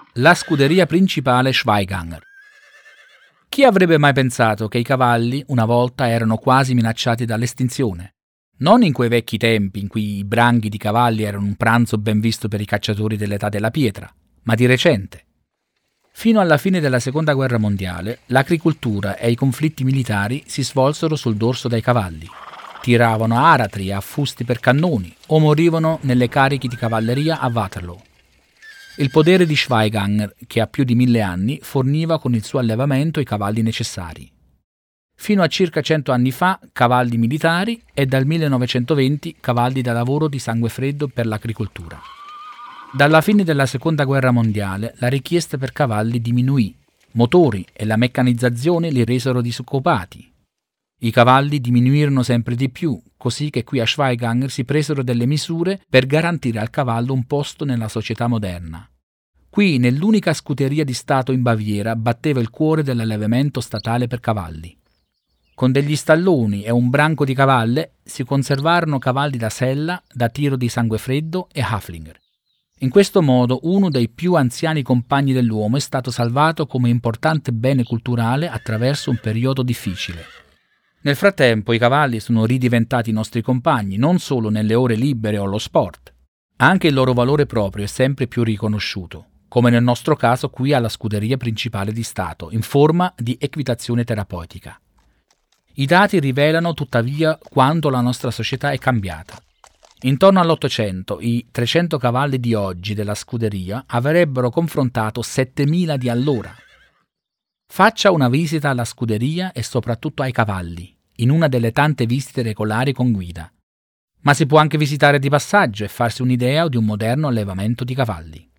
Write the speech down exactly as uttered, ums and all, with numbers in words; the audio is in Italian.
La scuderia principale Schweiganger. Chi avrebbe mai pensato che i cavalli una volta erano quasi minacciati dall'estinzione? Non in quei vecchi tempi in cui i branchi di cavalli erano un pranzo ben visto per i cacciatori dell'età della pietra, ma di recente. Fino alla fine della Seconda Guerra Mondiale, l'agricoltura e i conflitti militari si svolsero sul dorso dei cavalli. Tiravano aratri e affusti per cannoni o morivano nelle cariche di cavalleria a Waterloo. Il podere di Schweiganger, che ha più di mille anni, forniva con il suo allevamento i cavalli necessari. Fino a circa cento anni fa cavalli militari e dal millenovecentoventi cavalli da lavoro di sangue freddo per l'agricoltura. Dalla fine della Seconda Guerra Mondiale la richiesta per cavalli diminuì, motori e la meccanizzazione li resero disoccupati. I cavalli diminuirono sempre di più, così che qui a Schweiganger si presero delle misure per garantire al cavallo un posto nella società moderna. Qui, nell'unica scuderia di Stato in Baviera, batteva il cuore dell'allevamento statale per cavalli. Con degli stalloni e un branco di cavalle si conservarono cavalli da sella, da tiro di sangue freddo e Haflinger. In questo modo uno dei più anziani compagni dell'uomo è stato salvato come importante bene culturale attraverso un periodo difficile. Nel frattempo i cavalli sono ridiventati i nostri compagni non solo nelle ore libere o allo sport. Anche il loro valore proprio è sempre più riconosciuto, come nel nostro caso qui alla scuderia principale di Stato, in forma di equitazione terapeutica. I dati rivelano tuttavia quanto la nostra società è cambiata. Intorno all'Ottocento i trecento cavalli di oggi della scuderia avrebbero confrontato settemila di allora. Faccia una visita alla scuderia e soprattutto ai cavalli, in una delle tante visite regolari con guida. Ma si può anche visitare di passaggio e farsi un'idea di un moderno allevamento di cavalli.